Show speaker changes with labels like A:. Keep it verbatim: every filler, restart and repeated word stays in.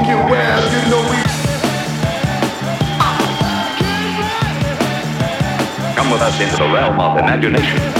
A: funky web, you know we
B: come with us into the realm of imagination.